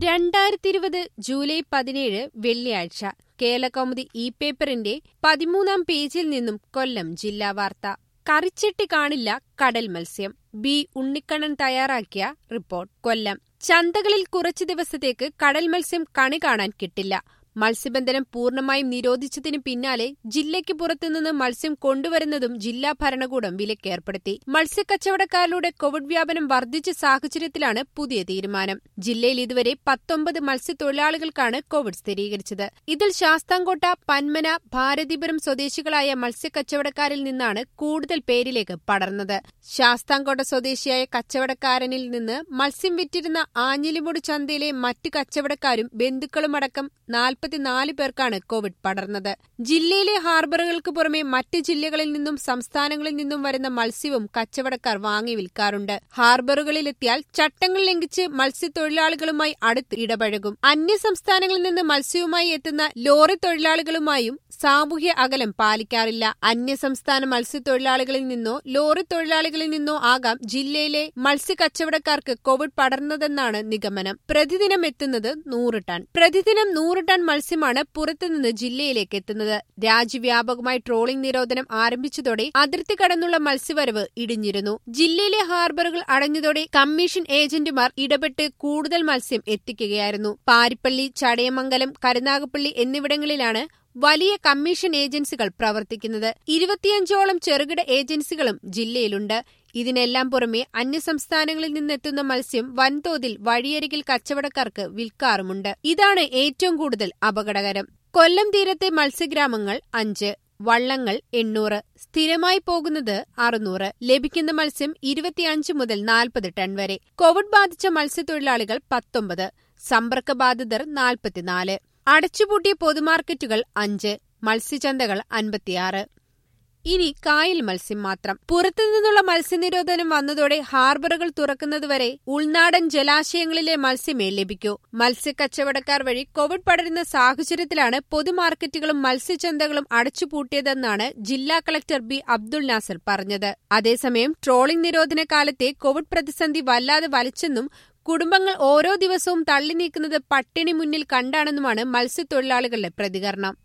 2020 July 17 വെള്ളിയാഴ്ച കേരളകൗമുദി പേപ്പറിന്റെ 13-ാം പേജിൽ നിന്നും കൊല്ലം ജില്ലാ വാർത്ത. കറിച്ചട്ടി കാണില്ല കടൽ മത്സ്യം. ബി ഉണ്ണിക്കണ്ണൻ തയ്യാറാക്കിയ റിപ്പോർട്ട്. കൊല്ലം. ചന്തകളിൽ കുറച്ചു ദിവസത്തേക്ക് കടൽ മത്സ്യം കണി കാണാൻ കിട്ടില്ല. മത്സ്യബന്ധനം പൂർണ്ണമായും നിരോധിച്ചതിന് പിന്നാലെ ജില്ലയ്ക്ക് പുറത്തുനിന്ന് മത്സ്യം കൊണ്ടുവരുന്നതും ജില്ലാ ഭരണകൂടം വിലക്കേർപ്പെടുത്തി. മത്സ്യക്കച്ചവടക്കാരിലൂടെ കോവിഡ് വ്യാപനം വർദ്ധിച്ച സാഹചര്യത്തിലാണ് പുതിയ തീരുമാനം. ജില്ലയിൽ ഇതുവരെ 19 മത്സ്യത്തൊഴിലാളികൾക്കാണ് കോവിഡ് സ്ഥിരീകരിച്ചത്. ഇതിൽ ശാസ്താംകോട്ട, പന്മന, ഭാരതീപുരം സ്വദേശികളായ മത്സ്യക്കച്ചവടക്കാരിൽ നിന്നാണ് കൂടുതൽ പേരിലേക്ക് പടർന്നത്. ശാസ്താംകോട്ട സ്വദേശിയായ കച്ചവടക്കാരനിൽ നിന്ന് മത്സ്യം വിറ്റിരുന്ന ആഞ്ഞിലിമൂട് ചന്തയിലെ മറ്റു കച്ചവടക്കാരും ബന്ധുക്കളുമടക്കം 44 പേർക്കാണ് കോവിഡ് പടർന്നത്. ജില്ലയിലെ ഹാർബറുകൾക്ക് പുറമെ മറ്റ് ജില്ലകളിൽ നിന്നും സംസ്ഥാനങ്ങളിൽ നിന്നും വരുന്ന മത്സ്യവും കച്ചവടക്കാർ വാങ്ങി വിൽക്കാറുണ്ട്. ഹാർബറുകളിലെത്തിയാൽ ചട്ടങ്ങൾ ലംഘിച്ച് മത്സ്യത്തൊഴിലാളികളുമായി അടുത്ത് ഇടപഴകും. അന്യ സംസ്ഥാനങ്ങളിൽ നിന്ന് മത്സ്യവുമായി എത്തുന്ന ലോറി തൊഴിലാളികളുമായും സാമൂഹ്യ അകലം പാലിക്കാറില്ല. അന്യസംസ്ഥാന മത്സ്യത്തൊഴിലാളികളിൽ നിന്നോ ലോറി തൊഴിലാളികളിൽ നിന്നോ ആകാം ജില്ലയിലെ മത്സ്യക്കച്ചവടക്കാർക്ക് കോവിഡ് പടർന്നതെന്നാണ് നിഗമനം. പ്രതിദിനം എത്തുന്നത് 100 ടൺ. പ്രതിദിനം 100 ടൺ മത്സ്യമാണ് പുറത്തുനിന്ന് ജില്ലയിലേക്ക് എത്തുന്നത്. രാജ്യവ്യാപകമായി ട്രോളിംഗ് നിരോധനം ആരംഭിച്ചതോടെ അതിർത്തി കടന്നുള്ള മത്സ്യവരവ് ഇടിഞ്ഞിരുന്നു. ജില്ലയിലെ ഹാർബറുകൾ അടഞ്ഞതോടെ കമ്മീഷൻ ഏജന്റുമാർ ഇടപെട്ട് കൂടുതൽ മത്സ്യം എത്തിക്കുകയായിരുന്നു. പാരിപ്പള്ളി, ചടയമംഗലം, കരുനാഗപ്പള്ളി എന്നിവിടങ്ങളിലാണ് വലിയ കമ്മീഷൻ ഏജൻസികൾ പ്രവർത്തിക്കുന്നത്. 25ഓളം ചെറുകിട ഏജൻസികളും ജില്ലയിലുണ്ട്. ഇതിനെല്ലാം പുറമെ അന്യസംസ്ഥാനങ്ങളിൽ നിന്നെത്തുന്ന മത്സ്യം വൻതോതിൽ വഴിയരികിൽ കച്ചവടക്കാർക്ക് വിൽക്കാറുമുണ്ട്. ഇതാണ് ഏറ്റവും കൂടുതൽ അപകടകരം. കൊല്ലം തീരത്തെ മത്സ്യഗ്രാമങ്ങൾ 5, വള്ളങ്ങൾ 800, സ്ഥിരമായി പോകുന്നത് 600. ലഭിക്കുന്ന മത്സ്യം 25 മുതൽ 40 ടൺ വരെ. കോവിഡ് ബാധിച്ച മത്സ്യത്തൊഴിലാളികൾ 19, സമ്പർക്കബാധിതർ 44. അടച്ചുപൂട്ടിയ പൊതുമാർക്കറ്റുകൾ 5, മത്സ്യചന്തകൾ 56. ഇനി കായൽ മത്സ്യം മാത്രം. പുറത്തുനിന്നുള്ള മത്സ്യനിരോധനം വന്നതോടെ ഹാർബറുകൾ തുറക്കുന്നതുവരെ ഉൾനാടൻ ജലാശയങ്ങളിലെ മത്സ്യമേ ലഭിക്കൂ. മത്സ്യക്കച്ചവടക്കാർ വഴി കോവിഡ് പടരുന്ന സാഹചര്യത്തിലാണ് പൊതുമാർക്കറ്റുകളും മത്സ്യചന്തകളും അടച്ചുപൂട്ടിയതെന്നാണ് ജില്ലാ കളക്ടർ ബി അബ്ദുൾ നാസർ പറഞ്ഞത്. അതേസമയം ട്രോളിംഗ് നിരോധന കാലത്തെ കോവിഡ് പ്രതിസന്ധി വല്ലാതെ വലിച്ചെന്നും കുടുംബങ്ങൾ ഓരോ ദിവസവും തള്ളി നീക്കുന്നത് പട്ടിണി മുന്നിൽ കണ്ടാണെന്നുമാണ് മത്സ്യത്തൊഴിലാളികളുടെ പ്രതികരണം.